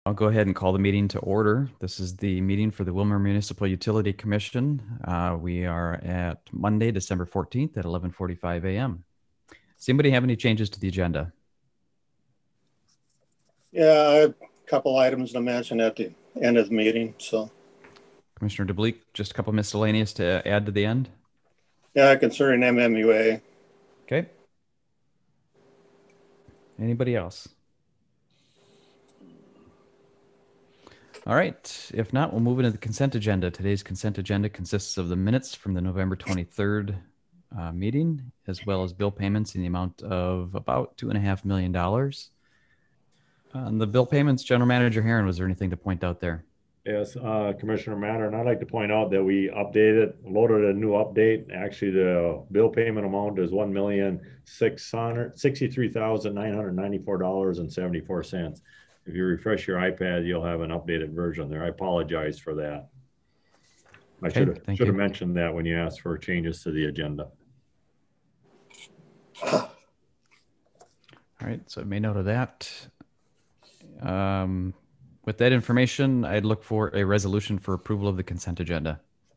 I'll go ahead and call the meeting to order. This is the meeting for the Willmar Municipal Utility Commission. We are at Monday, December 14th at 11:45 a.m. Does anybody have any changes to the agenda? Yeah, I have a couple items to mention at the end of the meeting. So, Commissioner DeBleek, just a couple miscellaneous to add to the end? yeah, concerning MMUA. Okay. Anybody else? All right. If not, we'll move into the consent agenda. Today's consent agenda consists of the minutes from the November 23rd meeting, as well as bill payments in the amount of about $2.5 million. On the bill payments, General Manager Herron, was there anything to point out there? Yes, Commissioner Matter, and I'd like to point out that we loaded a new update. Actually, the bill payment amount is $1,663,994.74. If you refresh your iPad, you'll have an updated version there. I apologize for that. I should have mentioned that when you asked for changes to the agenda. All right, so I made note of that. With that information, I'd look for a resolution for approval of the consent agenda.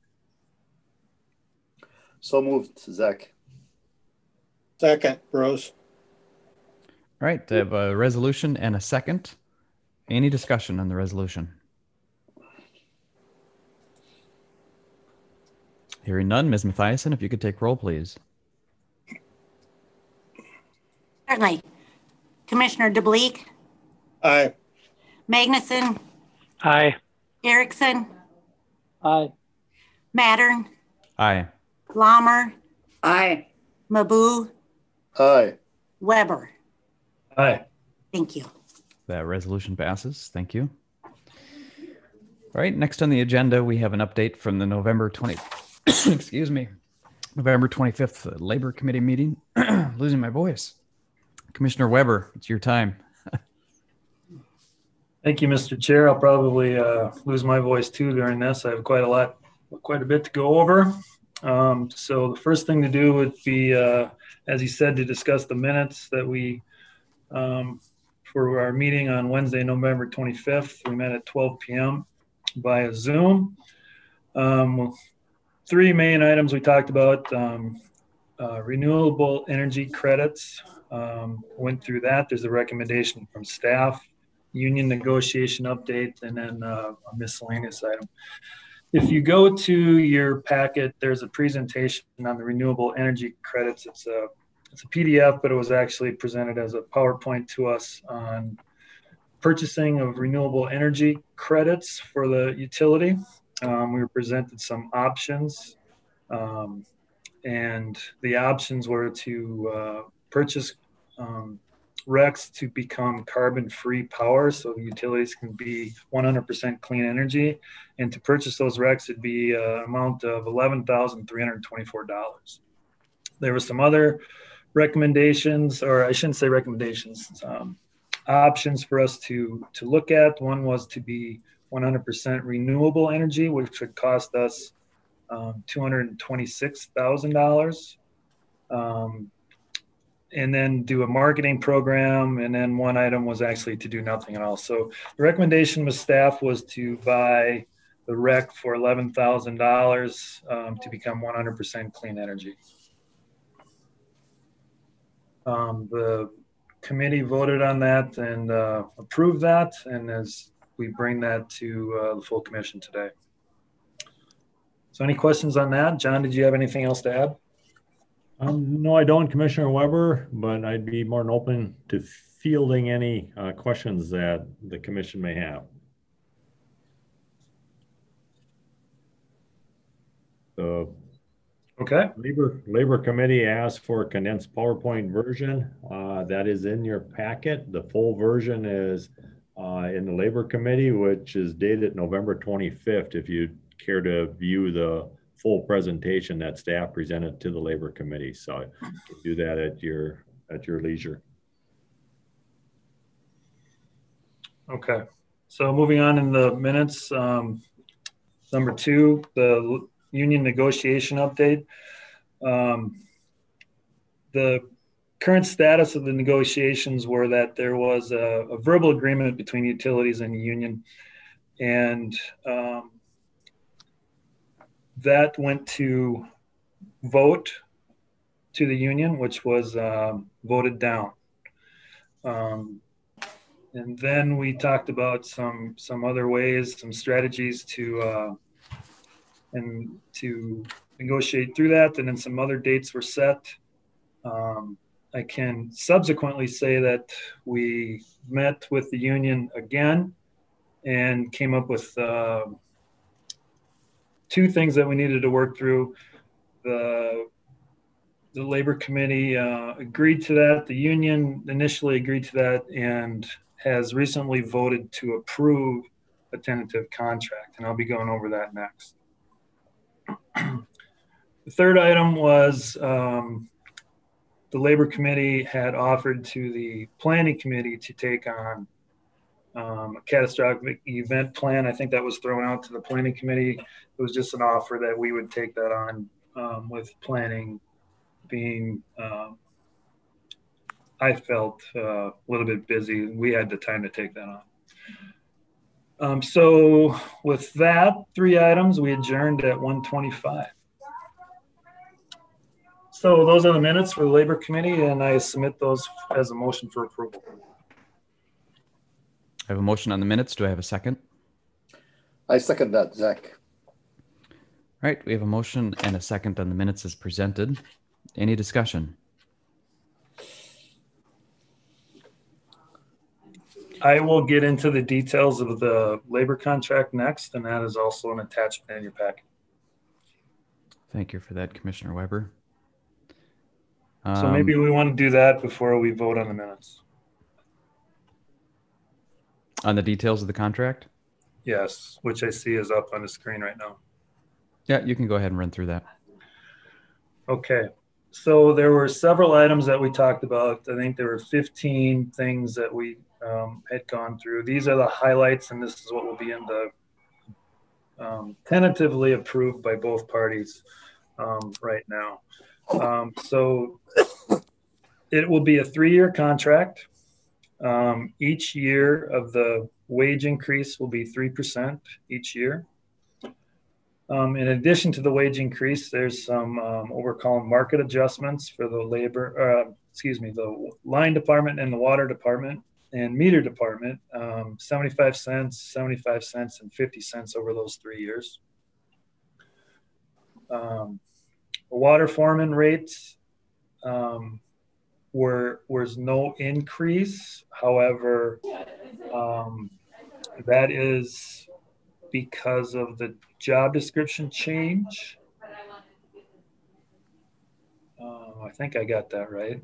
So moved, Zach. Second, Bruce. All right, I have a resolution and a second. Any discussion on the resolution? Hearing none, Ms. Mathiasen, if you could take roll, please. Certainly. Commissioner DeBleek? Aye. Magnuson? Aye. Erickson? Aye. Mattern? Aye. Lammer? Aye. Mabu? Aye. Weber? Aye. Thank you. That resolution passes. Thank you. All right, next on the agenda, we have an update from the November 25th Labor Committee meeting. Losing my voice. Commissioner Weber, it's your time. Thank you, Mr. Chair. I'll probably lose my voice too during this. I have quite a bit to go over. So the first thing to do would be, as he said, to discuss the minutes that we, for our meeting on Wednesday, November 25th. We met at 12 p.m. via Zoom. Three main items we talked about, renewable energy credits. Went through that. There's a recommendation from staff, union negotiation update, and then a miscellaneous item. If you go to your packet, there's a presentation on the renewable energy credits. It's a PDF, but it was actually presented as a PowerPoint to us on purchasing of renewable energy credits for the utility. We were presented some options, and the options were to purchase RECs to become carbon-free power, so utilities can be 100% clean energy. And to purchase those RECs, it'd be an amount of $11,324. There were some other recommendations, or I shouldn't say recommendations, options for us to look at. One was to be 100% renewable energy, which would cost us $226,000. And then do a marketing program. And then one item was actually to do nothing at all. So the recommendation with staff was to buy the REC for $11,000 to become 100% clean energy. The committee voted on that and approved that. And as we bring that to the full commission today. So any questions on that? John, did you have anything else to add? No, I don't, Commissioner Weber, but I'd be more than open to fielding any questions that the commission may have. The Labor Committee asked for a condensed PowerPoint version. That is in your packet. The full version is in the Labor Committee, which is dated November 25th. If you'd care to view the full presentation that staff presented to the Labor Committee. So you can do that at your leisure. Okay. So moving on in the minutes, number 2, the union negotiation update. The current status of the negotiations were that there was a verbal agreement between utilities and the union, and that went to vote to the union, which was voted down. And then we talked about some other ways, some strategies to negotiate through that, and then some other dates were set. I can subsequently say that we met with the union again and came up with two things that we needed to work through. The labor committee agreed to that. The union initially agreed to that and has recently voted to approve a tentative contract, and I'll be going over that next. The third item was the labor committee had offered to the planning committee to take on a catastrophic event plan. I think that was thrown out to the planning committee. It was just an offer that we would take that on, with planning being, I felt a little bit busy. We had the time to take that on. So with that, 3 items, we adjourned at 1:25. So those are the minutes for the labor committee, and I submit those as a motion for approval. I have a motion on the minutes. Do I have a second? I second that, Zach. All right, we have a motion and a second on the minutes as presented. Any discussion? I will get into the details of the labor contract next, and that is also an attachment in your packet. Thank you for that, Commissioner Weber. So maybe we want to do that before we vote on the minutes. On the details of the contract? Yes, which I see is up on the screen right now. Yeah, you can go ahead and run through that. Okay, so there were several items that we talked about. I think there were 15 things that we had gone through. These are the highlights, and this is what will be in the tentatively approved by both parties right now. So it will be a 3-year contract. Each year of the wage increase will be 3% each year. In addition to the wage increase, there's some what we're calling market adjustments for the the line department and the water department and meter department, 75 cents, 75 cents, and 50 cents over those 3 years. Water foreman rates was no increase. However, that is because of the job description change. I think I got that right.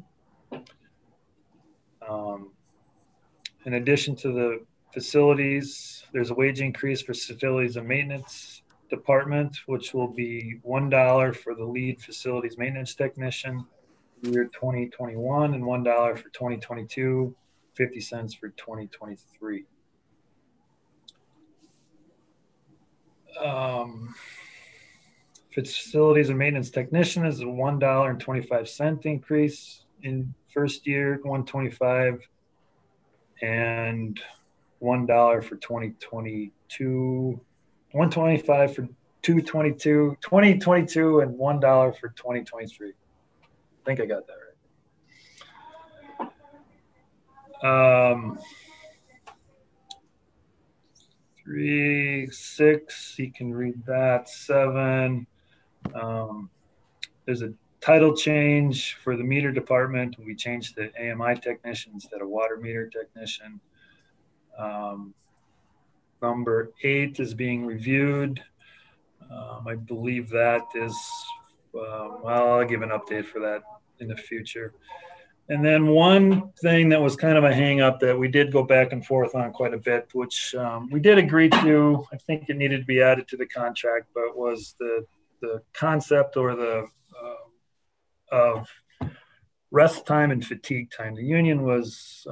In addition to the facilities, there's a wage increase for facilities and maintenance department, which will be $1 for the lead facilities maintenance technician year 2021 and $1 for 2022, 50 cents for 2023. Facilities and maintenance technician is a $1.25 increase in first year, 125, and $1 for 2022, 125 for 2022, and $1 for 2023. I think I got that right. 3, 6, you can read that. 7, there's a title change for the meter department. We changed to AMI technician instead of water meter technician. Number 8 is being reviewed. I believe that is, well, I'll give an update for that in the future. And then one thing that was kind of a hang up that we did go back and forth on quite a bit, which we did agree to, I think it needed to be added to the contract, but was the concept or the of rest time and fatigue time. The union was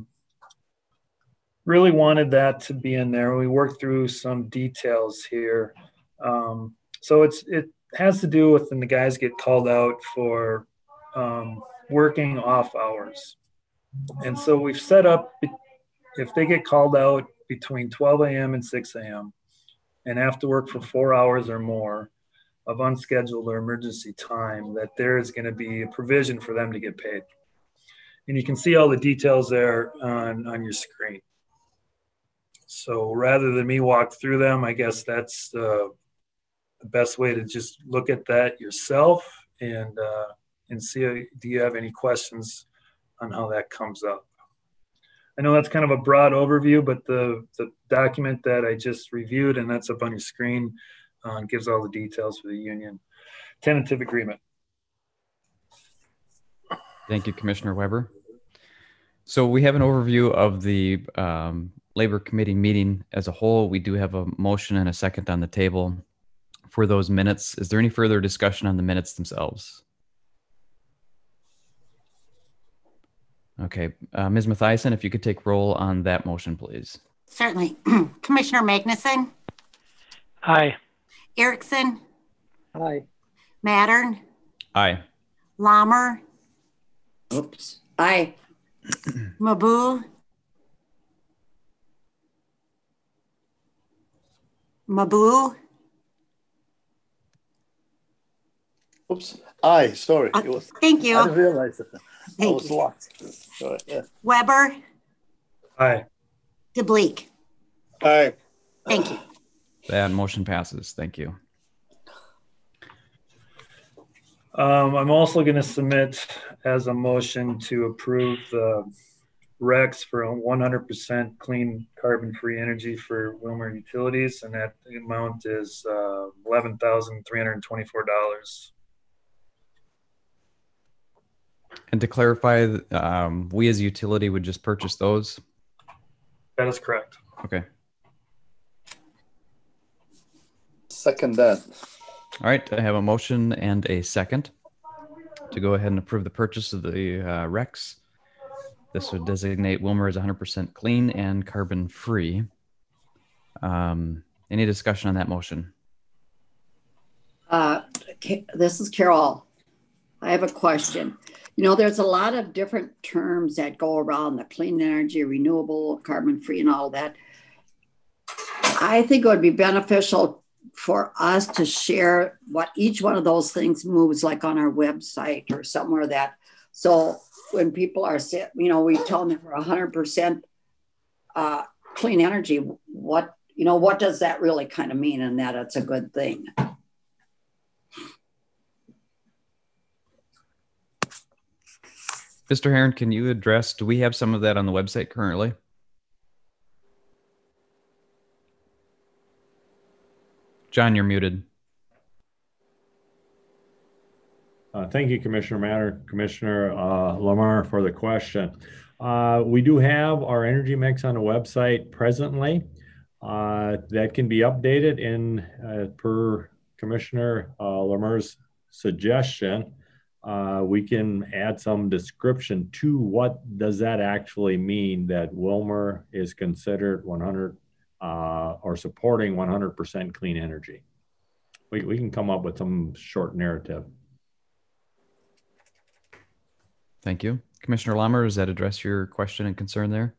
really wanted that to be in there. We worked through some details here. So it has to do with when the guys get called out for working off hours. And so we've set up, if they get called out between 12 a.m. and 6 a.m. and have to work for 4 hours or more of unscheduled or emergency time, that there is going to be a provision for them to get paid. And you can see all the details there on your screen. So rather than me walk through them, I guess that's the best way to just look at that yourself and see, do you have any questions on how that comes up? I know that's kind of a broad overview, but the document that I just reviewed, and that's up on your screen, gives all the details for the union. Tentative agreement. Thank you, Commissioner Weber. So we have an overview of the Labor Committee meeting as a whole. We do have a motion and a second on the table for those minutes. Is there any further discussion on the minutes themselves? Okay, Ms. Mathiasen, if you could take roll on that motion, please. Certainly. Commissioner Magnuson, Aye. Erickson, Aye. Mattern, Aye. Lammer, Oops. Aye. Mabu, Oops. Aye. Sorry. It was, thank I didn't you. realize it. I Thank was you. lost. Sorry. Yeah. Weber, Aye. DeBleek. Aye. Thank you. That motion passes. Thank you. I'm also going to submit as a motion to approve the RECs for 100% clean carbon-free energy for Wilmer Utilities, and that amount is $11,324. And to clarify, we as a utility would just purchase those? That is correct. Okay. Second that. All right, I have a motion and a second to go ahead and approve the purchase of the RECs. This would designate Wilmer as 100% clean and carbon-free. Any discussion on that motion? This is Carol. I have a question. You know, there's a lot of different terms that go around the clean energy, renewable, carbon-free, and all that. I think it would be beneficial for us to share what each one of those things moves, like on our website or somewhere that, so when people are, you know, we tell them we're 100% clean energy, what does that really kind of mean, and that it's a good thing? Mr. Herron, can you address, do we have some of that on the website currently? John, you're muted. Thank you, Commissioner Matter, Commissioner Lamar, for the question. We do have our energy mix on the website presently. That can be updated in per Commissioner Lamar's suggestion. We can add some description to what does that actually mean that Wilmer is considered 100 or supporting 100% clean energy. We can come up with some short narrative. Thank you. Commissioner Lammer, does that address your question and concern there?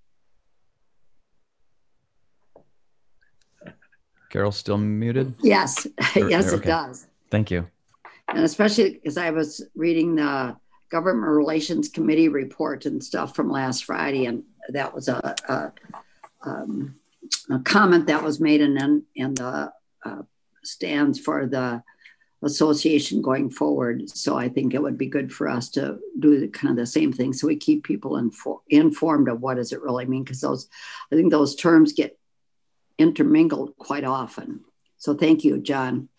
Carol's still muted? Yes, yes, okay. It does. Thank you. And especially because I was reading the Government Relations Committee report and stuff from last Friday, and that was a comment that was made and stands for the association going forward. So I think it would be good for us to do kind of the same thing, so we keep people informed of what does it really mean, because I think those terms get intermingled quite often. So thank you, John.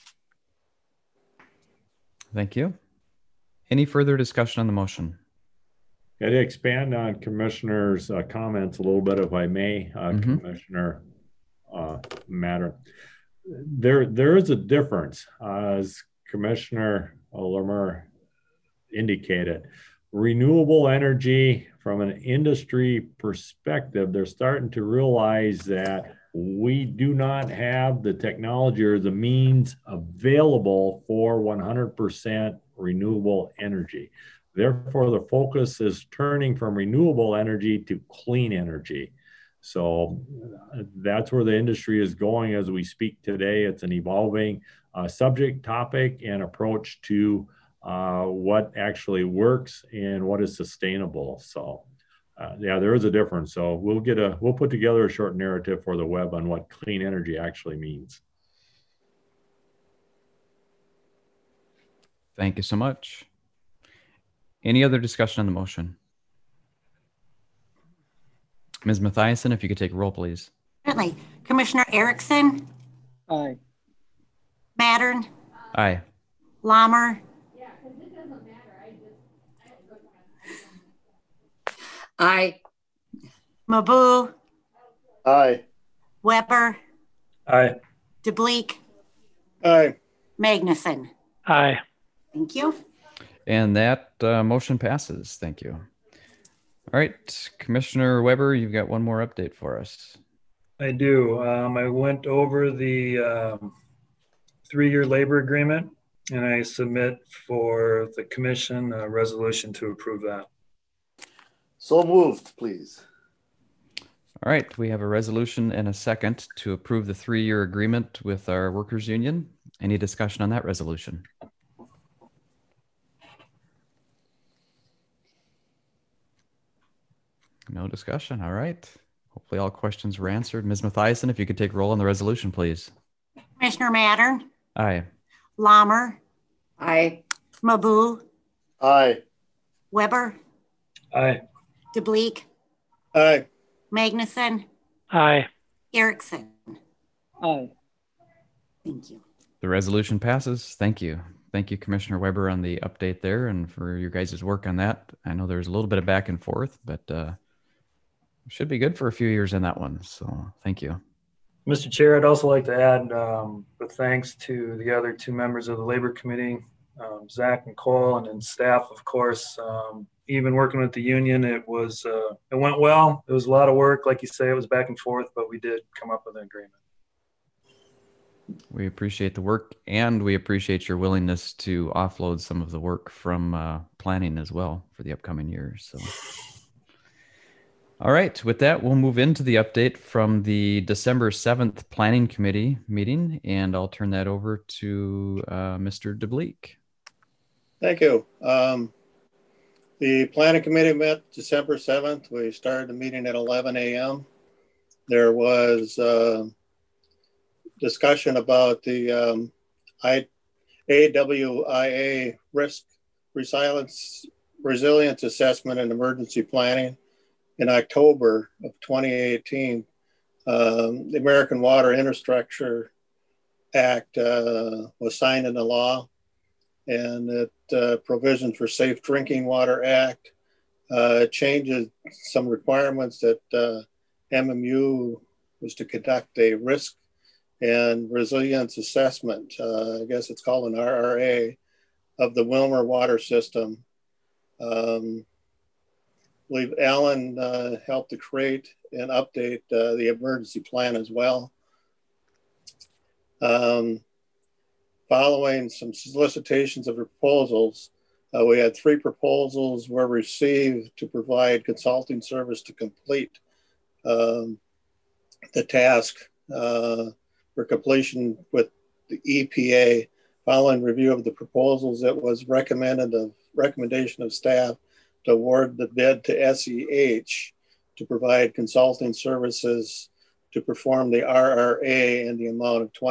Thank you. Any further discussion on the motion? Yeah, to expand on Commissioner's comments a little bit, if I may, Commissioner Matter. There is a difference, as Commissioner Lermer indicated. Renewable energy, from an industry perspective, they're starting to realize that we do not have the technology or the means available for 100% renewable energy. Therefore, the focus is turning from renewable energy to clean energy. So that's where the industry is going as we speak today. It's an evolving subject, topic, and approach to what actually works and what is sustainable. So yeah, there is a difference. So we'll put together a short narrative for the web on what clean energy actually means. Thank you so much. Any other discussion on the motion? Ms. Mathiasen, if you could take roll, please. Certainly. Commissioner Erickson, Aye. Mattern, Aye. Lammer, Aye. Mabu, Aye. Weber, Aye. DeBleek, Aye. Magnuson. Aye. Thank you. And that motion passes. Thank you. All right, Commissioner Weber, you've got one more update for us. I do. I went over the 3-year labor agreement, and I submit for the commission a resolution to approve that. So moved, please. All right, we have a resolution and a second to approve the 3-year agreement with our workers union. Any discussion on that resolution? No discussion. All right. Hopefully all questions were answered. Ms. Mathiasen, if you could take roll on the resolution, please. Commissioner Mattern, Aye. Lammer, Aye. Mabu, Aye. Weber, Aye. DeBleek, Aye. Magnuson, Aye. Erickson. Aye. Thank you. The resolution passes. Thank you. Thank you, Commissioner Weber, on the update there and for your guys' work on that. I know there's a little bit of back and forth, but should be good for a few years in that one. So thank you. Mr. Chair, I'd also like to add the thanks to the other 2 members of the Labor Committee, Zach and Cole, and then staff, of course. Even working with the union, it went well. It was a lot of work. Like you say, it was back and forth, but we did come up with an agreement. We appreciate the work, and we appreciate your willingness to offload some of the work from planning as well for the upcoming years. So, all right, with that, we'll move into the update from the December 7th Planning Committee meeting, and I'll turn that over to Mr. DeBleek. Thank you. The planning committee met December 7th. We started the meeting at 11 a.m. There was discussion about the AWIA risk resilience assessment and emergency planning. In October of 2018, the American Water Infrastructure Act was signed into law, and it provision for Safe Drinking Water Act changes some requirements that MMU was to conduct a risk and resilience assessment. I guess it's called an RRA of the Willmar water system. I believe Alan helped to create and update the emergency plan as well. Following some solicitations of proposals, we had 3 proposals were received to provide consulting service to complete the task for completion with the EPA. Following review of the proposals, it was recommendation of staff to award the bid to SEH to provide consulting services to perform the RRA in the amount of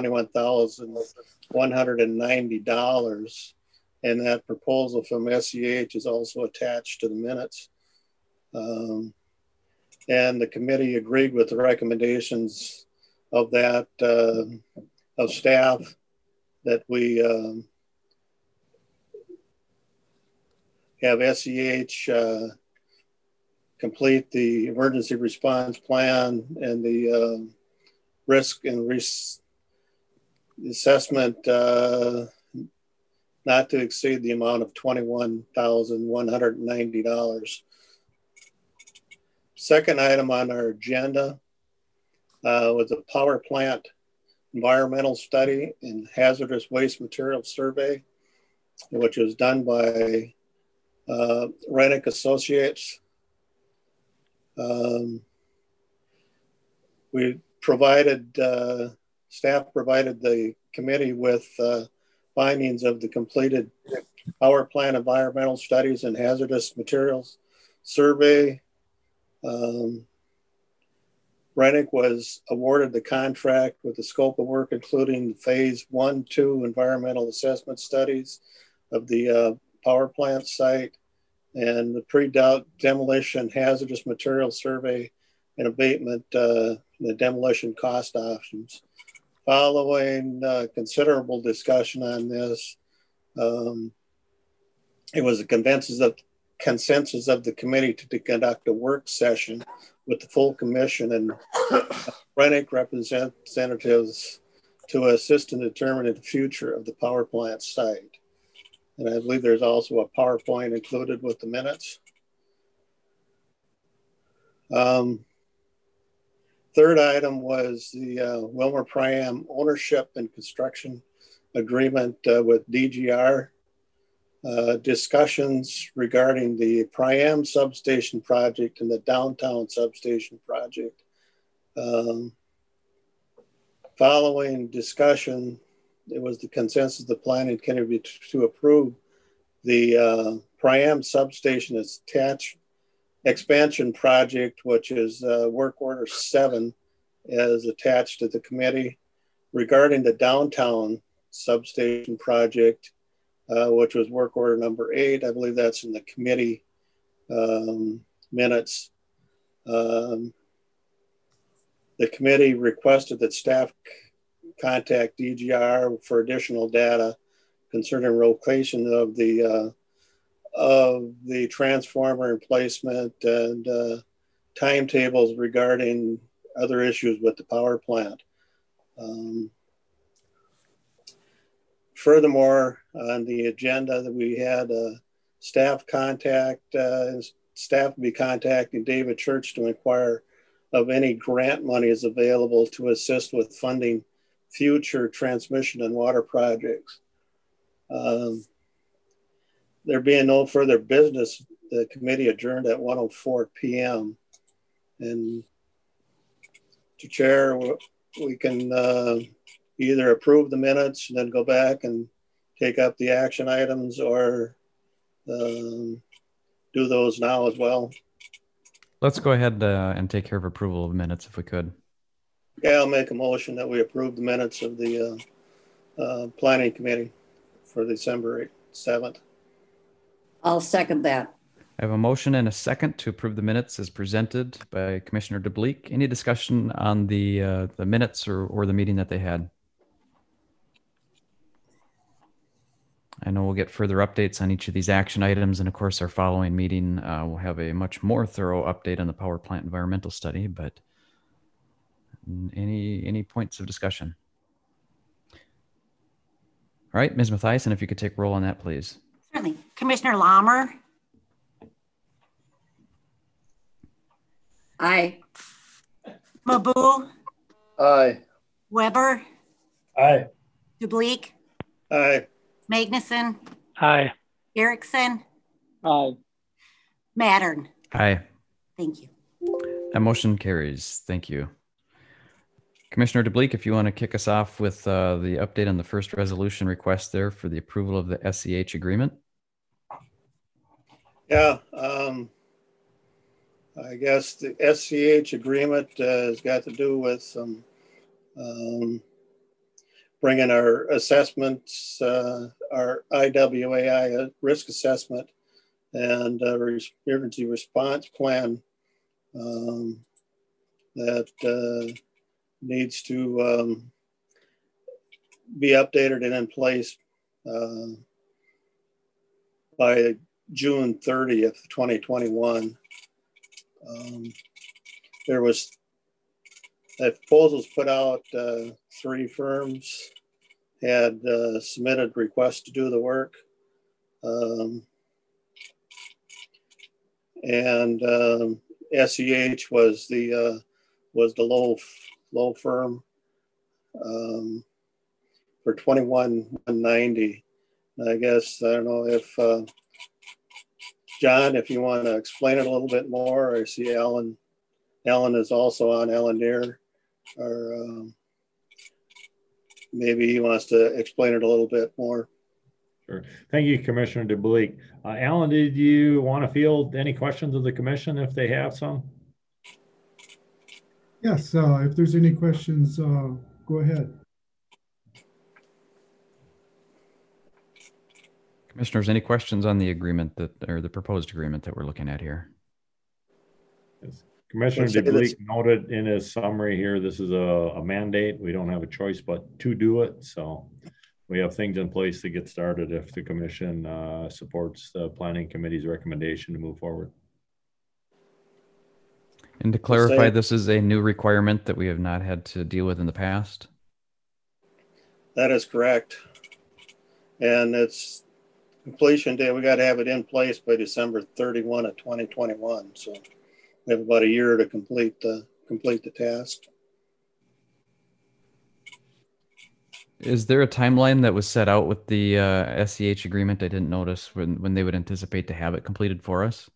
$21,190. And that proposal from SEH is also attached to the minutes. And the committee agreed with the recommendations of that, of staff, that we have SEH complete the emergency response plan and the risk and assessment not to exceed the amount of $21,190. Second item on our agenda was a power plant environmental study and hazardous waste material survey, which was done by Rennick Associates. We provided, staff provided the committee with findings of the completed power plant environmental studies and hazardous materials survey. Rennick was awarded the contract with the scope of work, including phase 1, 2 environmental assessment studies of the power plant site and the pre-demolition hazardous material survey and abatement, the demolition cost options. Following considerable discussion on this, it was a consensus of the committee to conduct a work session with the full commission and Rennick representatives to assist in determining the future of the power plant site. And I believe there's also a PowerPoint included with the minutes. Third item was the Wilmer Priam ownership and construction agreement with DGR. Discussions regarding the Priam substation project and the downtown substation project. Following discussion, it was the consensus of the planning committee to approve the Priam substation attached expansion project, which is work order 7, as attached to the committee. Regarding the downtown substation project, which was work order number 8, I believe that's in the committee minutes. The committee requested that staff contact DGR for additional data concerning location of the transformer emplacement and timetables regarding other issues with the power plant. Furthermore, on the agenda that we had staff will be contacting David Church to inquire of any grant monies available to assist with funding future transmission and water projects. There being no further business, the committee adjourned at 1:04 p.m. And to chair, we can either approve the minutes and then go back and take up the action items, or do those now as well. Let's go ahead and take care of approval of minutes if we could. Okay, I'll make a motion that we approve the minutes of the planning committee for December 7th. I'll second that. I have a motion and a second to approve the minutes as presented by Commissioner DeBleek. Any discussion on the minutes or the meeting that they had? I know we'll get further updates on each of these action items, and of course our following meeting will have a much more thorough update on the power plant environmental study, but any points of discussion? All right, Ms. Mathiasen, if you could take roll on that, please. Certainly. Commissioner Lammer? Aye. Mabu? Aye. Weber? Aye. DeBleek? Aye. Magnuson? Aye. Erickson? Aye. Mattern? Aye. Thank you. That motion carries. Thank you. Commissioner DeBleek, if you want to kick us off with the update on the first resolution request there for the approval of the SEH agreement. Yeah, I guess the SEH agreement has got to do with some bringing our assessments, our IWAI risk assessment and emergency response plan that needs to be updated and in place by June 30th, 2021. There was proposals put out. 3 firms had submitted requests to do the work. And SEH was the low firm for $21,190. I guess I don't know if John, if you want to explain it a little bit more, I see Alan. Alan is also on, Alan Deere, or maybe he wants to explain it a little bit more. Sure. Thank you, Commissioner DeBleek. Alan, did you want to field any questions of the commission if they have some? Yes, if there's any questions, go ahead. Commissioners, any questions on the agreement or the proposed agreement that we're looking at here? Yes. Commissioner DeBleek noted in his summary here, this is a mandate. We don't have a choice but to do it. So we have things in place to get started if the commission supports the planning committee's recommendation to move forward. And to clarify, this is a new requirement that we have not had to deal with in the past? That is correct. And it's completion day. We got to have it in place by December 31 of 2021. So we have about a year to complete the task. Is there a timeline that was set out with the SEH agreement? I didn't notice when they would anticipate to have it completed for us.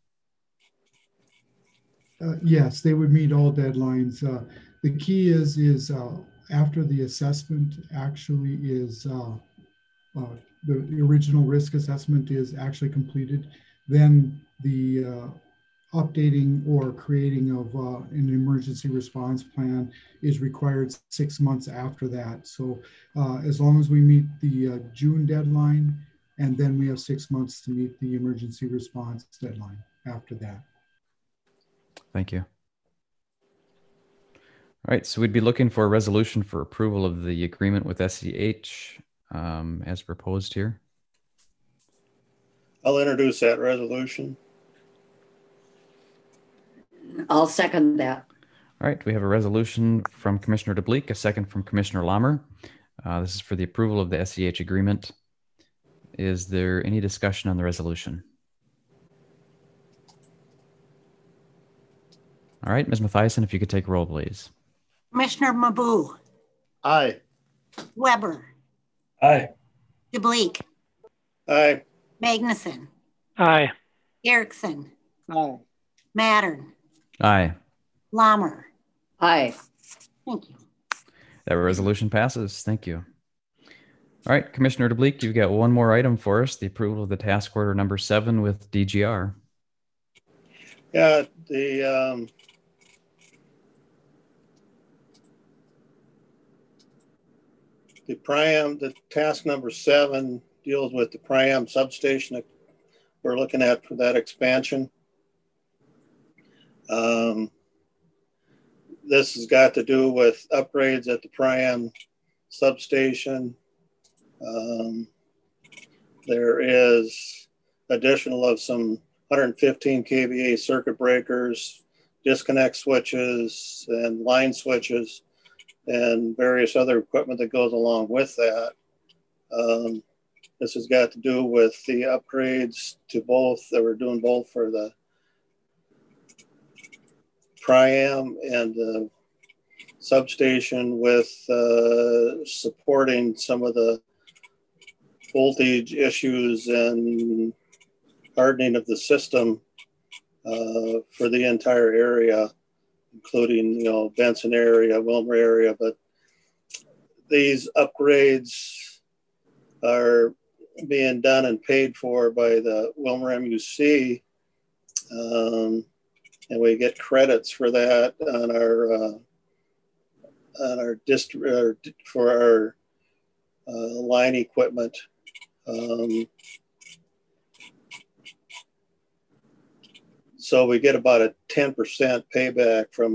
Yes, they would meet all deadlines. The key is after the assessment actually is the original risk assessment is actually completed, then the updating or creating of an emergency response plan is required 6 months after that. So as long as we meet the June deadline, and then we have 6 months to meet the emergency response deadline after that. Thank you. All right, so we'd be looking for a resolution for approval of the agreement with SEH as proposed here. I'll introduce that resolution. I'll second that. All right, we have a resolution from Commissioner DeBleek, a second from Commissioner Lammer. This is for the approval of the SEH agreement. Is there any discussion on the resolution? All right, Ms. Mathiasen, if you could take roll, please. Commissioner Maboo, Aye. Weber, Aye. DeBleek, Aye. Magnuson, Aye. Erickson, Aye. Mattern, Aye. Lammer. Aye. Thank you. That resolution passes. Thank you. All right, Commissioner DeBleek, you've got one more item for us, the approval of the task order number 7 with DGR. Yeah, the Priam, the task number 7 deals with the Priam substation that we're looking at for that expansion. This has got to do with upgrades at the Priam substation. There is additional of some 115 kVA circuit breakers, disconnect switches, and line switches, and various other equipment that goes along with that. This has got to do with the upgrades to both that we're doing both for the Priam and the substation with supporting some of the voltage issues and hardening of the system for the entire area, including, you know, Benson area, Wilmer area. But these upgrades are being done and paid for by the Wilmer MUC, and we get credits for that on our district for our line equipment. So we get about a 10% payback from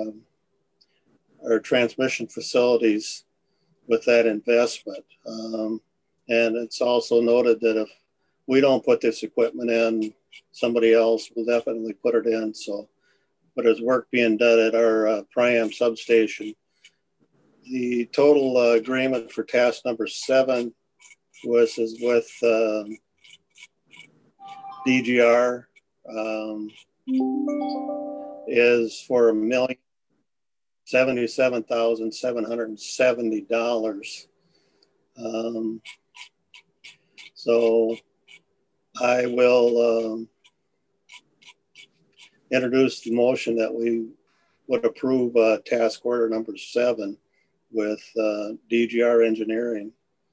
our transmission facilities with that investment. And it's also noted that if we don't put this equipment in, somebody else will definitely put it in. So, but there's work being done at our Priam substation. The total agreement for task number 7 is with DGR. Is for $1,077,770. So I will introduce the motion that we would approve task order number 7 with DGR Engineering.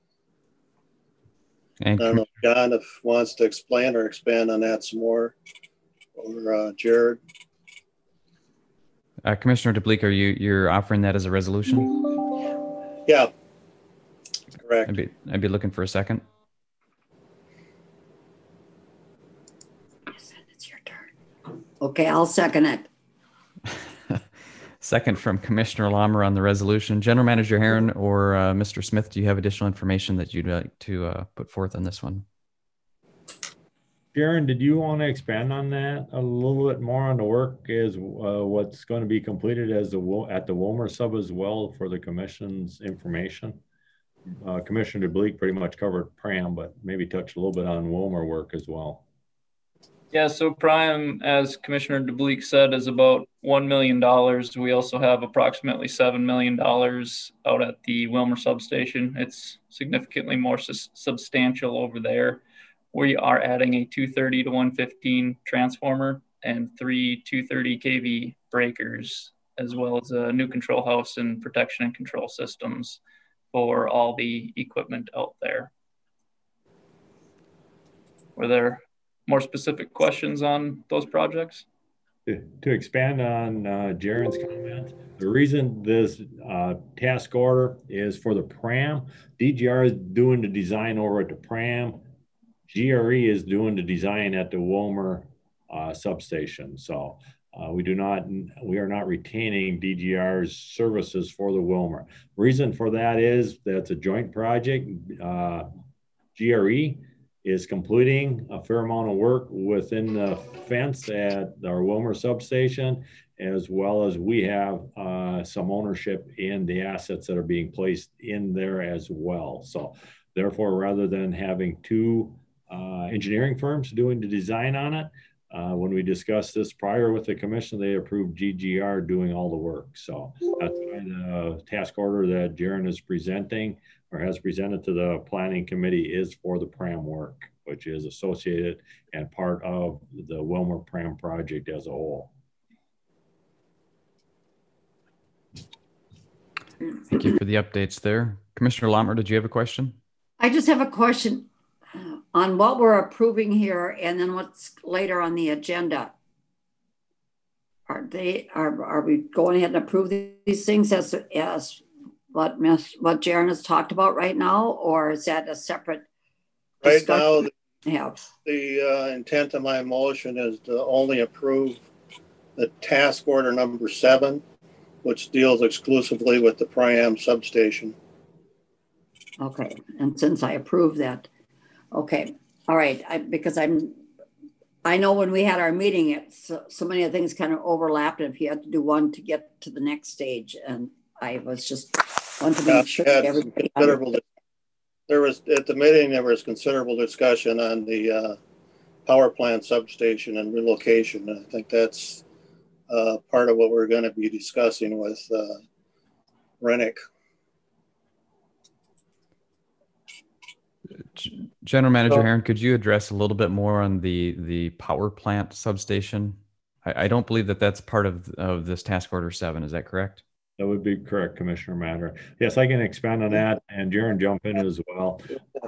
And I don't know if John wants to explain or expand on that some more, or Jared. Commissioner DeBleek, you're offering that as a resolution? Yeah, correct. I'd be looking for a second. It's your turn. Okay, I'll second it. Second from Commissioner Lammer on the resolution. General Manager Herron or Mr. Smith, do you have additional information that you'd like to put forth on this one? Sharon, did you want to expand on that a little bit more on the work is what's going to be completed as at the Wilmer sub as well for the commission's information? Commissioner DeBleek pretty much covered Pram, but maybe touch a little bit on Wilmer work as well. Yeah, so Prime, as Commissioner DeBleek said, is about $1 million. We also have approximately $7 million out at the Wilmer substation. It's significantly more substantial over there. We are adding a 230 to 115 transformer and 3 230 kV breakers, as well as a new control house and protection and control systems for all the equipment out there. Were there more specific questions on those projects? To expand on Jaren's comment, the reason this task order is for the Pram. DGR is doing the design over at the Pram. GRE is doing the design at the Wilmer substation. So we are not retaining DGR's services for the Wilmer. Reason for that is that's a joint project. GRE is completing a fair amount of work within the fence at our Wilmer substation, as well as we have some ownership in the assets that are being placed in there as well. So therefore, rather than having 2 engineering firms doing the design on it, when we discussed this prior with the commission, they approved GGR doing all the work. So that's why the task order that Jaren is presenting or has presented to the planning committee is for the Pram work, which is associated and part of the Wilmer Pram project as a whole. Thank you for the updates there. Commissioner Lammer, did you have a question? I just have a question on what we're approving here and then what's later on the agenda. Are we going ahead and approve these things as what Jaren has talked about right now, or is that a separate discussion? Right now, the intent of my motion is to only approve the task order number 7, which deals exclusively with the Pram substation. Okay, and since I approved that, okay, all right, because I know when we had our meeting, so many of the things kind of overlapped, and if you had to do one to get to the next stage, and I was just wanted to make sure that everybody. There was at the meeting there was considerable discussion on the power plant substation and relocation. I think that's part of what we're going to be discussing with Rennick. General Manager Herron, could you address a little bit more on the power plant substation? I don't believe that that's part of this task order 7. Is that correct? That would be correct, Commissioner Matter. Yes, I can expand on that, and Jaren jump in as well.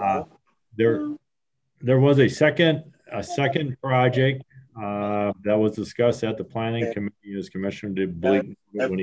There was a second project that was discussed at the planning committee, as Commissioner DeBleek when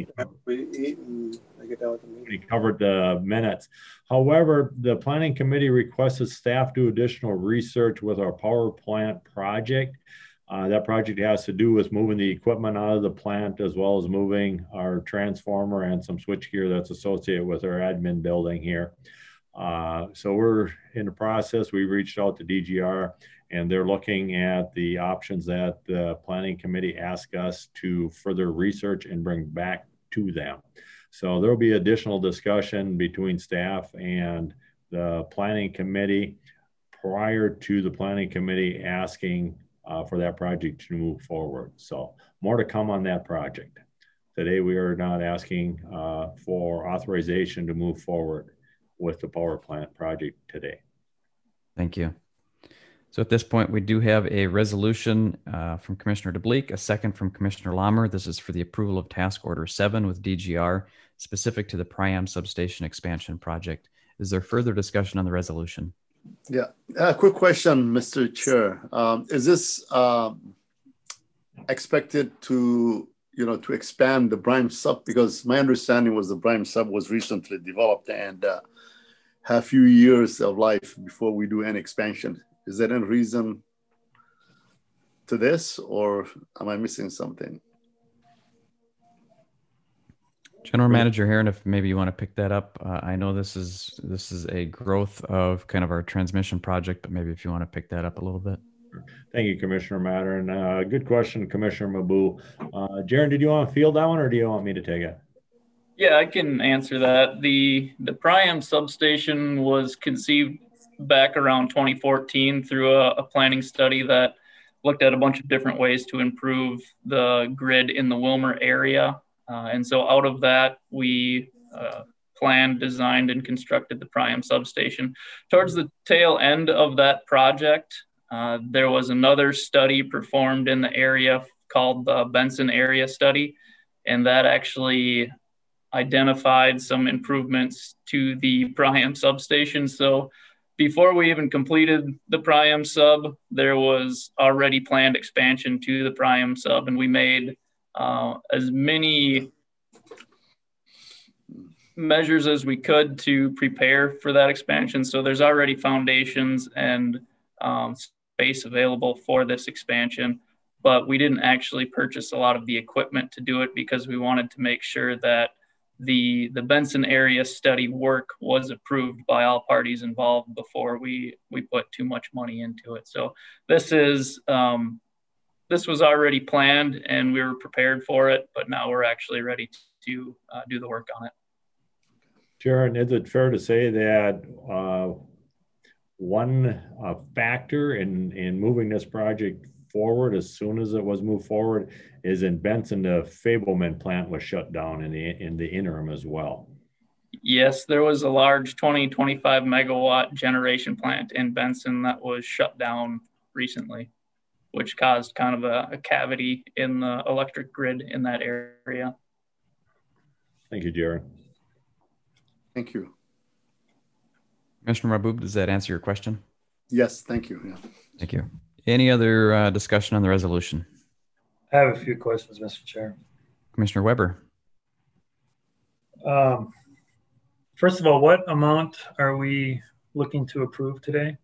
he covered the minutes. However, the planning committee requested staff do additional research with our power plant project. That project has to do with moving the equipment out of the plant, as well as moving our transformer and some switchgear that's associated with our admin building here. So we're in the process. We reached out to DGR, and they're looking at the options that the planning committee asked us to further research and bring back to them. So there'll be additional discussion between staff and the planning committee prior to the planning committee asking for that project to move forward. So more to come on that project. Today, we are not asking for authorization to move forward with the power plant project today. Thank you. So at this point, we do have a resolution from Commissioner DeBleek, a second from Commissioner Lammer. This is for the approval of Task Order 7 with DGR, specific to the Priam Substation Expansion Project. Is there further discussion on the resolution? Yeah. Quick question, Mr. Chair. Is this expected to, to expand the Prime sub? Because my understanding was the Prime sub was recently developed and have a few years of life before we do any expansion. Is there any reason to this, or am I missing something? General Manager Herron, if maybe you want to pick that up. I know this is a growth of kind of our transmission project, but maybe if you want to pick that up a little bit. Thank you, Commissioner Mattern. Good question, Commissioner Mabu. Jaron, did you want to field that one, or do you want me to take it? Yeah, I can answer that. The Priam substation was conceived back around 2014 through a planning study that looked at a bunch of different ways to improve the grid in the Willmar area. And so out of that, we planned, designed, and constructed the Priam substation. Towards the tail end of that project, there was another study performed in the area called the Benson Area Study, and that actually identified some improvements to the Priam substation. So before we even completed the Priam sub, there was already planned expansion to the Priam sub, and we made as many measures as we could to prepare for that expansion. So there's already foundations and space available for this expansion, but we didn't actually purchase a lot of the equipment to do it because we wanted to make sure that the Benson Area Study work was approved by all parties involved before we put too much money into it. So this was already planned and we were prepared for it, but now we're actually ready to do the work on it. Jaron, is it fair to say that one factor in moving this project forward, as soon as it was moved forward, is in Benson, the Fableman plant was shut down in the interim as well? Yes, there was a large 25 megawatt generation plant in Benson that was shut down recently, which caused kind of a cavity in the electric grid in that area. Thank you, Jaron. Thank you. Commissioner Mahbub, does that answer your question? Yes, thank you. Yeah. Thank you. Any other discussion on the resolution? I have a few questions, Mr. Chair. Commissioner Weber. First of all, what amount are we looking to approve today?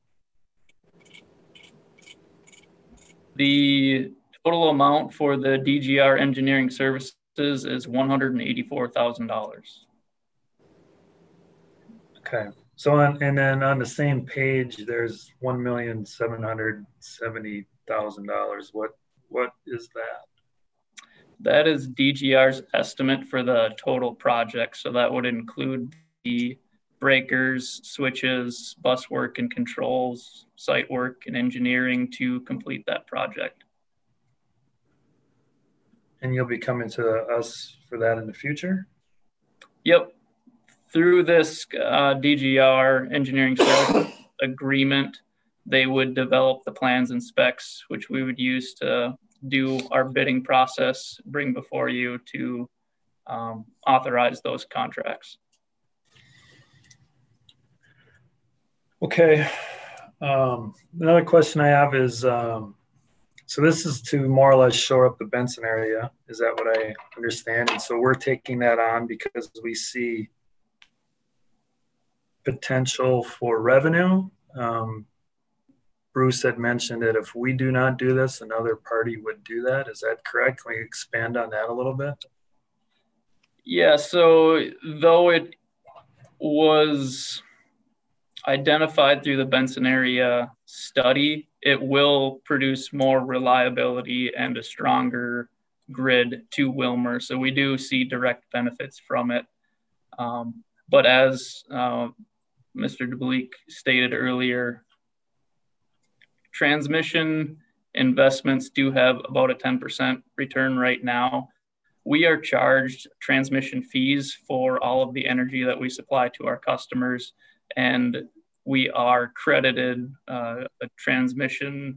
The total amount for the DGR engineering services is $184,000. Okay. So, and then on the same page, there's $1,770,000. What is that? That is DGR's estimate for the total project. So that would include the breakers, switches, bus work and controls, site work and engineering to complete that project. And you'll be coming to us for that in the future? Yep. Through this DGR engineering service agreement, they would develop the plans and specs, which we would use to do our bidding process, bring before you to authorize those contracts. Okay. Another question I have is, so this is to more or less shore up the Benson area. Is that what I understand? And so we're taking that on because we see potential for revenue. Bruce had mentioned that if we do not do this, another party would do that. Is that correct? Can we expand on that a little bit? Yeah, so though it was identified through the Benson area study, it will produce more reliability and a stronger grid to Willmar. So we do see direct benefits from it. But as Mr. DeBleek stated earlier, transmission investments do have about a 10% return right now. We are charged transmission fees for all of the energy that we supply to our customers. And we are credited a transmission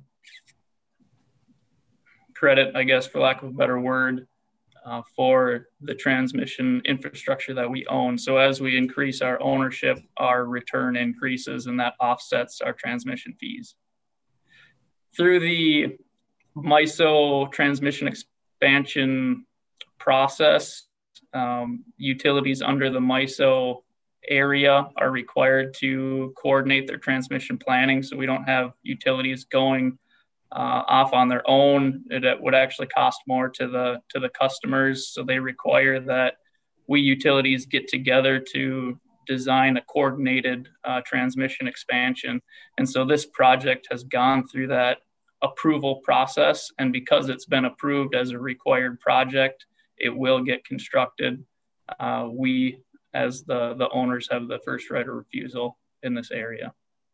credit, I guess, for lack of a better word, for the transmission infrastructure that we own. So as we increase our ownership, our return increases, and that offsets our transmission fees. Through the MISO transmission expansion process, utilities under the MISO area are required to coordinate their transmission planning, so we don't have utilities going off on their own. It would actually cost more to the customers, so they require that we utilities get together to design a coordinated transmission expansion. And so this project has gone through that approval process, and because it's been approved as a required project, it will get constructed. We, as the owners, have the first right of refusal in this area.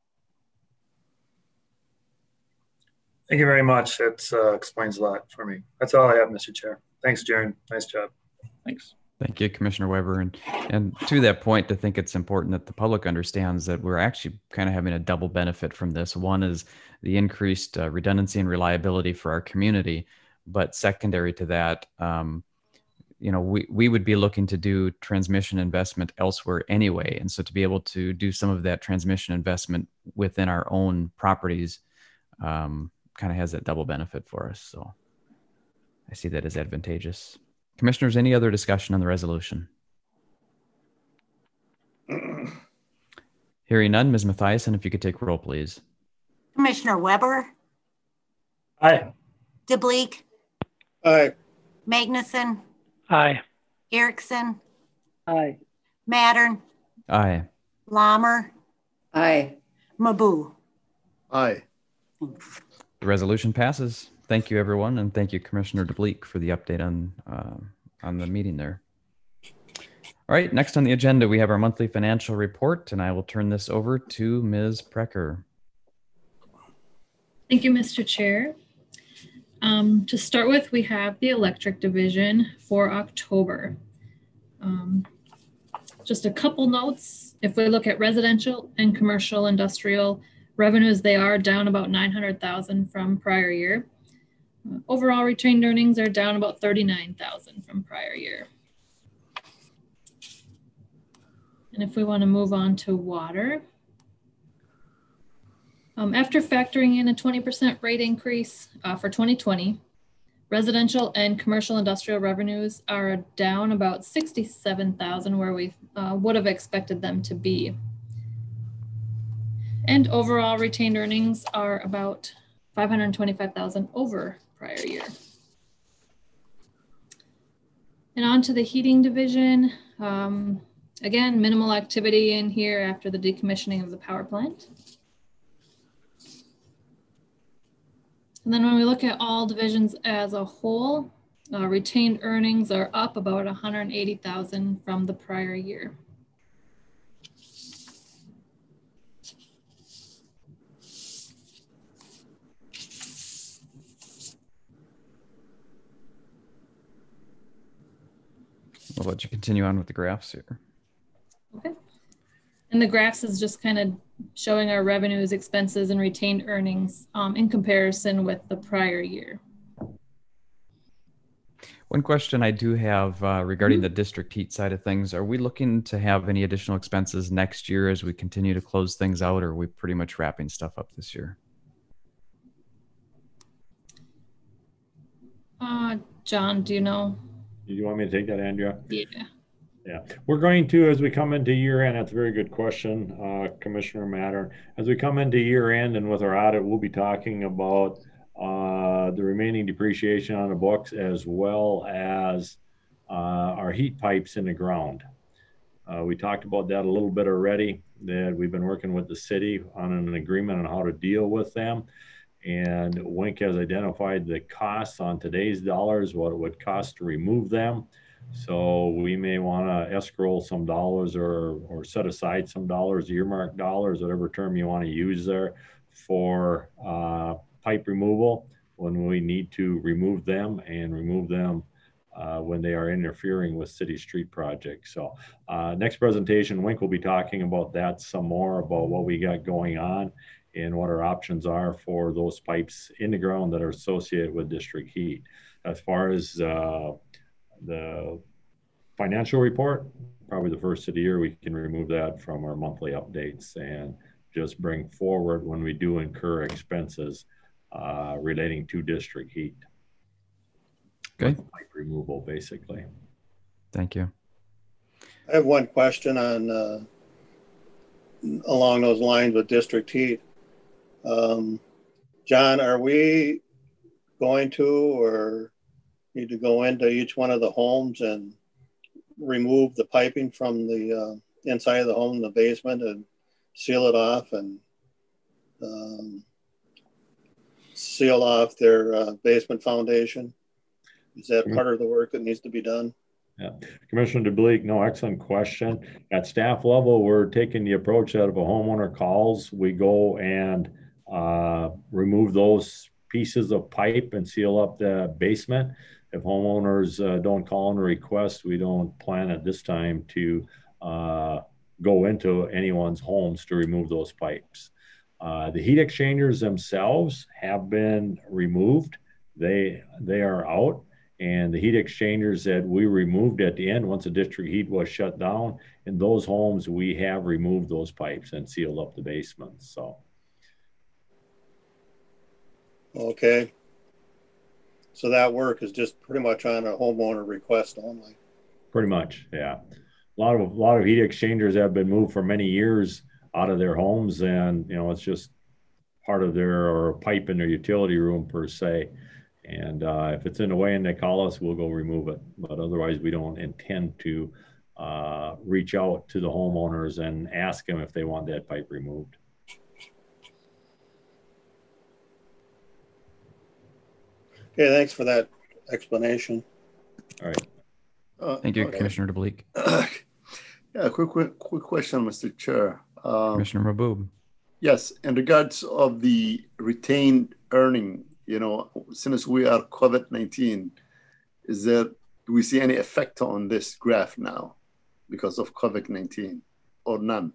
Thank you very much. That explains a lot for me. That's all I have, Mr. Chair. Thanks, Jaron. Nice job. Thanks. Thank you, Commissioner Weber. And to that point, I think it's important that the public understands that we're actually kind of having a double benefit from this. One is the increased redundancy and reliability for our community, but secondary to that, we would be looking to do transmission investment elsewhere anyway. And so to be able to do some of that transmission investment within our own properties kind of has that double benefit for us. So I see that as advantageous. Commissioners, any other discussion on the resolution? Hearing none, Ms. Mathiasen, if you could take roll, please. Commissioner Weber, Aye. DeBleek, Aye. Magnuson, Aye. Erickson, Aye. Mattern, Aye. Lammer, Aye. Mabu. Aye. The resolution passes. Thank you, everyone, and thank you, Commissioner DeBleek, for the update on the meeting there. All right, next on the agenda, we have our monthly financial report, and I will turn this over to Ms. Precker. Thank you, Mr. Chair. To start with, we have the electric division for October. Just a couple notes. If we look at residential and commercial industrial revenues, they are down about $900,000 from prior year. Overall retained earnings are down about $39,000 from prior year. And if we want to move on to water, after factoring in a 20% rate increase for 2020, residential and commercial industrial revenues are down about $67,000 where we would have expected them to be. And overall retained earnings are about $525,000 over prior year. And on to the heating division. Again, minimal activity in here after the decommissioning of the power plant. And then when we look at all divisions as a whole, retained earnings are up about $180,000 from the prior year. We'll let you continue on with the graphs here. Okay. And the graphs is just kind of showing our revenues, expenses, and retained earnings in comparison with the prior year. One question I do have regarding the district heat side of things, are we looking to have any additional expenses next year as we continue to close things out, or are we pretty much wrapping stuff up this year? John, do you know? Do you want me to take that, Andrea? Yeah. Yeah, we're going to, as we come into year end, that's a very good question, Commissioner Mattern. As we come into year end and with our audit, we'll be talking about the remaining depreciation on the books as well as our heat pipes in the ground. We talked about that a little bit already, that we've been working with the city on an agreement on how to deal with them. And WINC has identified the costs on today's dollars, what it would cost to remove them. So we may want to escrow some dollars or set aside some dollars, earmark dollars, whatever term you want to use there, for pipe removal when we need to remove them, and remove them when they are interfering with city street projects. So next presentation, Wink will be talking about that some more, about what we got going on and what our options are for those pipes in the ground that are associated with district heat. As far as the financial report, probably the first of the year, we can remove that from our monthly updates and just bring forward when we do incur expenses relating to district heat. Okay. Pipe removal, basically. Thank you. I have one question on along those lines with district heat. John, are we going to or need to go into each one of the homes and remove the piping from the inside of the home in the basement and seal it off and seal off their basement foundation? Is that part of the work that needs to be done? Yeah, Commissioner DeBleek, no, excellent question. At staff level, we're taking the approach that if a homeowner calls, we go and remove those pieces of pipe and seal up the basement. If homeowners don't call and request, we don't plan at this time to go into anyone's homes to remove those pipes. The heat exchangers themselves have been removed. They are out. And the heat exchangers that we removed at the end, once the district heat was shut down, in those homes, we have removed those pipes and sealed up the basements. So. Okay. So that work is just pretty much on a homeowner request only. Pretty much, yeah. A lot of heat exchangers have been moved for many years out of their homes, and it's just part of their or a pipe in their utility room per se. And if it's in the way and they call us, we'll go remove it. But otherwise, we don't intend to reach out to the homeowners and ask them if they want that pipe removed. Okay, thanks for that explanation. All right. Thank you, okay. Commissioner DeBleek. Yeah, quick question, Mr. Chair. Commissioner Mahbub. Yes, in regards of the retained earning, since we are COVID-19, do we see any effect on this graph now because of COVID-19 or none?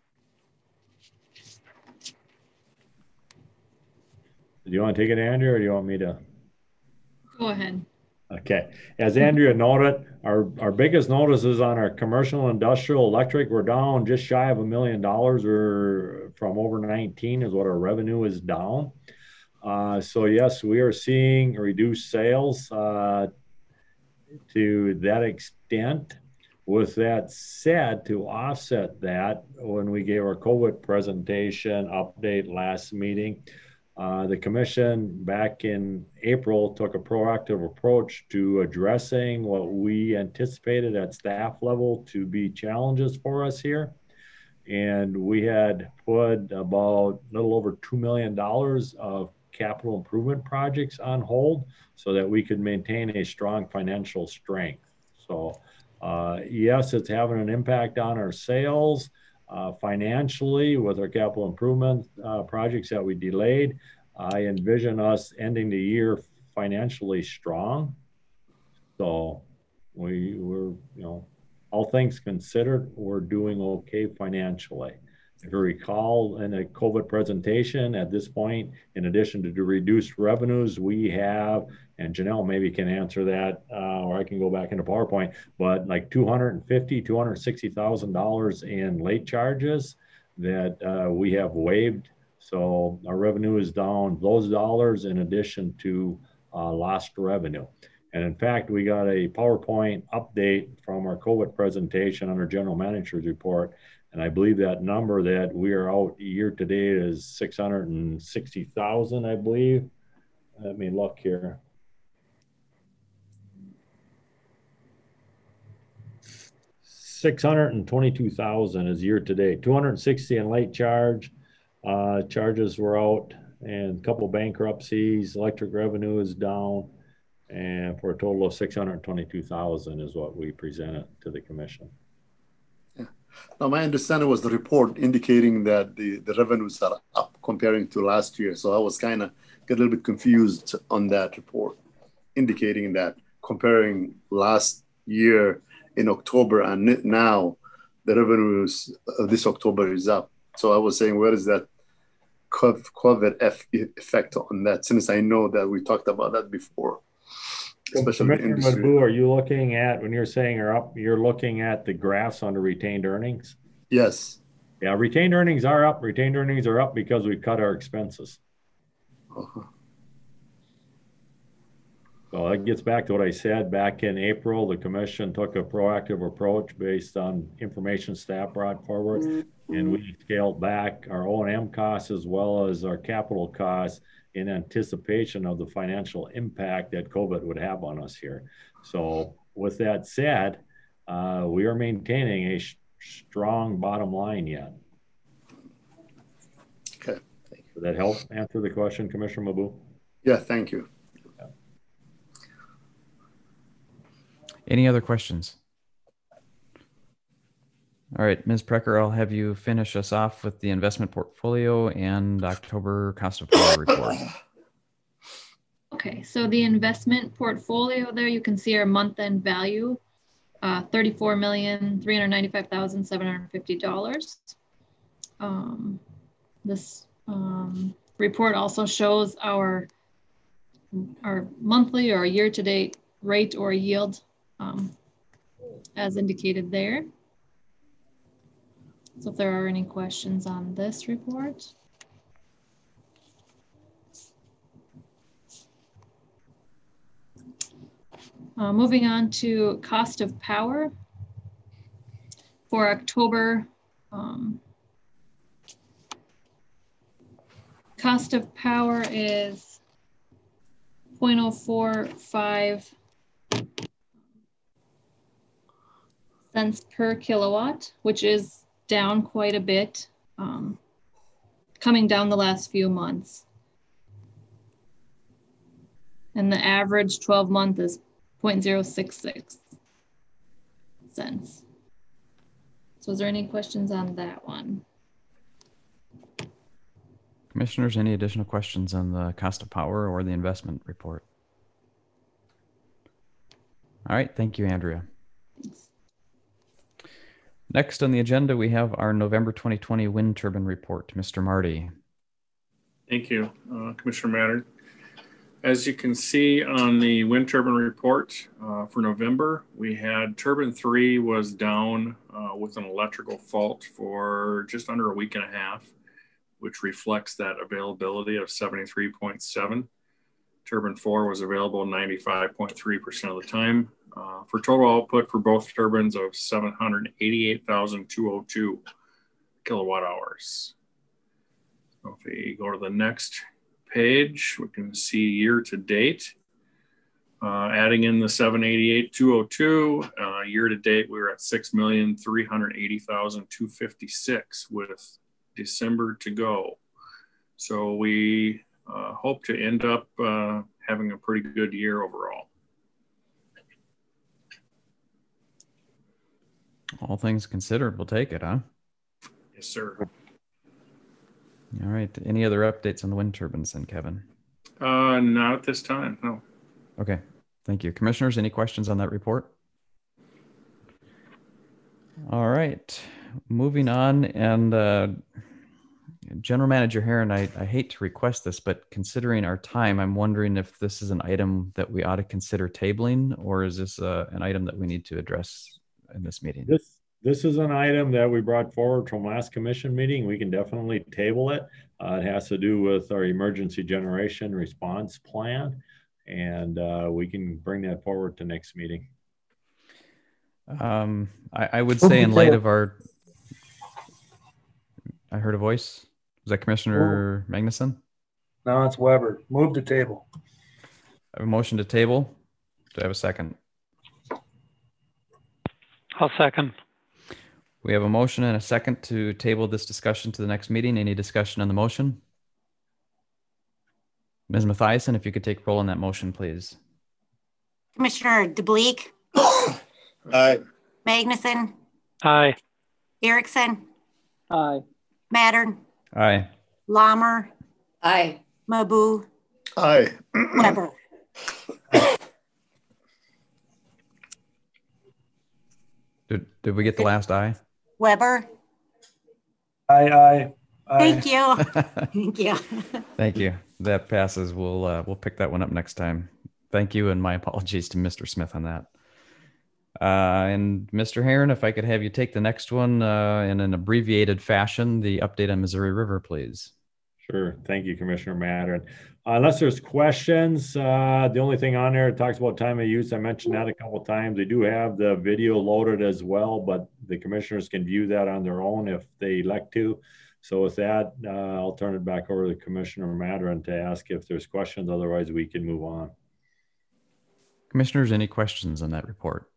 Do you want to take it, Andrea, or do you want me to? Go ahead. Okay. As Andrea noted, our biggest notices on our commercial, industrial, electric, we're down just shy of $1 million, or from over 19 is what our revenue is down. So yes, we are seeing reduced sales to that extent. With that said, to offset that, when we gave our COVID presentation update last meeting, the commission back in April took a proactive approach to addressing what we anticipated at staff level to be challenges for us here. And we had put about a little over $2 million of capital improvement projects on hold so that we could maintain a strong financial strength. So yes, it's having an impact on our sales financially with our capital improvement projects that we delayed. I envision us ending the year financially strong. So we're, all things considered, we're doing okay financially. If you recall in a COVID presentation at this point, in addition to the reduced revenues, we have, and Janelle maybe can answer that, or I can go back into PowerPoint, but like $260,000 in late charges that we have waived. So our revenue is down those dollars in addition to lost revenue. And in fact, we got a PowerPoint update from our COVID presentation on our general manager's report. And I believe that number that we are out year to date is 660,000, I believe. Let me look here. $622,000 is year to date. 260 in late charge. Charges were out, and a couple bankruptcies. Electric revenue is down, and for a total of 622,000 is what we presented to the commission. Now, my understanding was the report indicating that the revenues are up comparing to last year. So I was kind of get a little bit confused on that report, indicating that comparing last year in October and now the revenues of this October is up. So I was saying, where is that COVID effect on that? Since I know that we talked about that before, especially the industry. Madhu, are you looking at, when you're saying are up, you're looking at the graphs under retained earnings? Yes. Yeah, retained earnings are up. Retained earnings are up because we cut our expenses. Uh-huh. So that gets back to what I said back in April. The commission took a proactive approach based on information staff brought forward, and we scaled back our O&M costs as well as our capital costs in anticipation of the financial impact that COVID would have on us here. So with that said, we are maintaining a strong bottom line yet. Okay. Does that help answer the question, Commissioner Madhu? Yeah, thank you. Any other questions? All right, Ms. Precker, I'll have you finish us off with the investment portfolio and October cost of power report. Okay, so the investment portfolio there, you can see our month-end value, $34,395,750. This report also shows our monthly or year-to-date rate or yield as indicated there. So if there are any questions on this report. Moving on to cost of power. For October, cost of power is 0.045 cents per kilowatt, which is down quite a bit, coming down the last few months. And the average 12-month is 0.066 cents. So is there any questions on that one? Commissioners, any additional questions on the cost of power or the investment report? All right, thank you, Andrea. Thanks. Next on the agenda, we have our November 2020 wind turbine report. Mr. Marty. Thank you, Commissioner Mattern. As you can see on the wind turbine report for November, we had turbine 3 was down with an electrical fault for just under a week and a half, which reflects that availability of 73.7. Turbine 4 was available 95.3% of the time for total output for both turbines of 788,202 kilowatt hours. So if we go to the next page, we can see year to date. Adding in the 788,202, year to date, we were at 6,380,256 with December to go. So we hope to end up having a pretty good year overall. All things considered, we'll take it, huh? Yes, sir. All right. Any other updates on the wind turbines then, Kevin? Not at this time, no. Okay. Thank you. Commissioners, any questions on that report? All right. Moving on, and General Manager Herron, I hate to request this, but considering our time, I'm wondering if this is an item that we ought to consider tabling, or is this an item that we need to address in this meeting? This is an item that we brought forward from last commission meeting. We can definitely table it. It has to do with our emergency generation response plan, and we can bring that forward to next meeting. I would say in light of our, I heard a voice. Was that Commissioner Magnuson? No, it's Weber. Move to table. I have a motion to table. Do I have a second? I'll second. We have a motion and a second to table this discussion to the next meeting. Any discussion on the motion? Ms. Mathiasen, if you could take roll on that motion, please. Commissioner DeBleek, Aye. Magnuson, Aye. Erickson, Aye. Mattern, Aye. Lammer, Aye. Mabu, Aye. Weber. Did we get the last I? Weber. Aye. Thank you. Thank you. Thank you. That passes. We'll pick that one up next time. Thank you, and my apologies to Mr. Smith on that. And Mr. Herron, if I could have you take the next one in an abbreviated fashion, the update on Missouri River, please. Sure. Thank you, Commissioner Mattern. Unless there's questions, the only thing on there, it talks about time of use. I mentioned that a couple of times. They do have the video loaded as well, but the commissioners can view that on their own if they elect to. So with that, I'll turn it back over to Commissioner Mattern to ask if there's questions. Otherwise, we can move on. Commissioners, any questions on that report?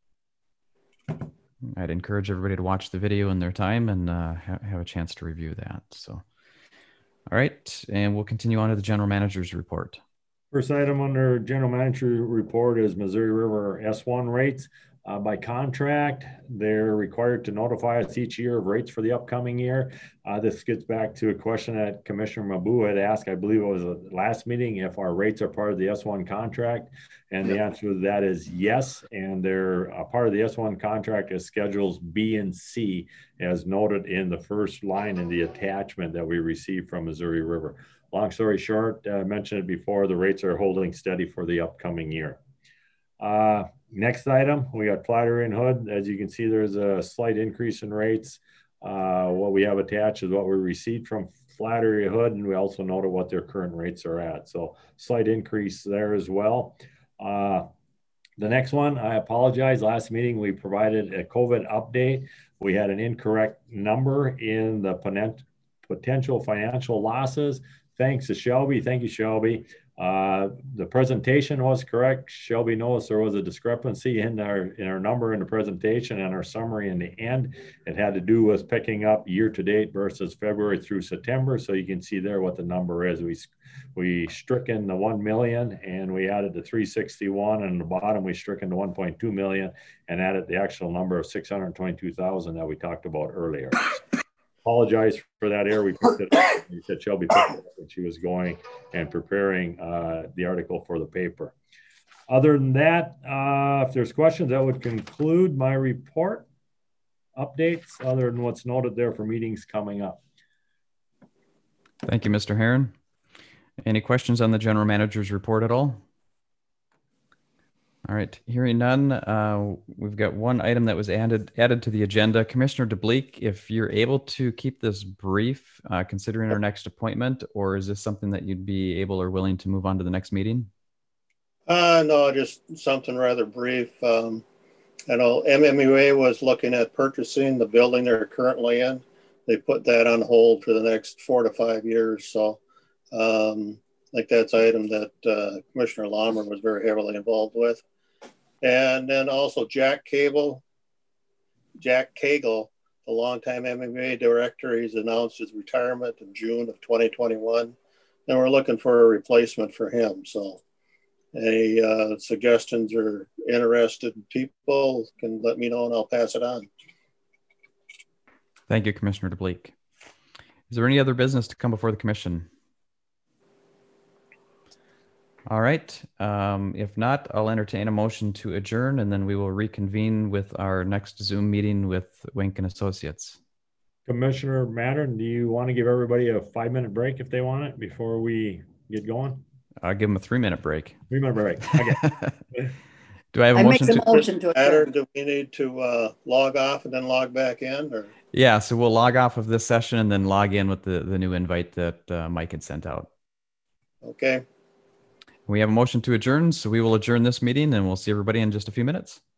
I'd encourage everybody to watch the video in their time and have a chance to review that. So, all right, and we'll continue on to the General Manager's report. First item under General Manager report is Missouri River S1 rates. By contract, they're required to notify us each year of rates for the upcoming year. This gets back to a question that Commissioner Mabu had asked, I believe it was the last meeting, if our rates are part of the S1 contract. And the answer to that is yes. And they're a part of the S1 contract as schedules B and C, as noted in the first line in the attachment that we received from Missouri River. Long story short, I mentioned it before, the rates are holding steady for the upcoming year. Next item, we got Flattery and Hood. As you can see, there's a slight increase in rates. What we have attached is what we received from Flattery and Hood, and we also noted what their current rates are at. So slight increase there as well. The next one, I apologize. Last meeting, we provided a COVID update. We had an incorrect number in the potential financial losses. Thanks to Shelby. Thank you, Shelby. The presentation was correct. Shelby noticed there was a discrepancy in our number in the presentation and our summary in the end. It had to do with picking up year to date versus February through September. So you can see there what the number is. We stricken the 1 million and we added the 361, and at the bottom we stricken the 1.2 million and added the actual number of 622,000 that we talked about earlier. Apologize for that error. We picked it up. You said Shelby picked it up when she was going and preparing the article for the paper. Other than that, if there's questions, that would conclude my report updates, other than what's noted there for meetings coming up. Thank you, Mr. Herron. Any questions on the General Manager's report at all? All right, hearing none, we've got one item that was added to the agenda. Commissioner DeBleek, if you're able to keep this brief, considering our next appointment, or is this something that you'd be able or willing to move on to the next meeting? No, just something rather brief. I know MMUA was looking at purchasing the building they're currently in. They put that on hold for the next 4 to 5 years. So like that's an item that Commissioner Lammer was very heavily involved with. And then also Jack Cagle, the longtime MMA director, he's announced his retirement in June of 2021. And we're looking for a replacement for him. So any suggestions or interested people can let me know and I'll pass it on. Thank you, Commissioner DeBleek. Is there any other business to come before the commission? All right. If not, I'll entertain a motion to adjourn, and then we will reconvene with our next Zoom meeting with Wink and Associates. Commissioner Mattern, do you want to give everybody a 5-minute break if they want it before we get going? I'll give them a 3-minute break. 3-minute break. Okay. Do I have a motion? Make the motion to adjourn. Do we need to log off and then log back in? Or? Yeah, so we'll log off of this session and then log in with the new invite that Mike had sent out. Okay. We have a motion to adjourn, so we will adjourn this meeting and we'll see everybody in just a few minutes.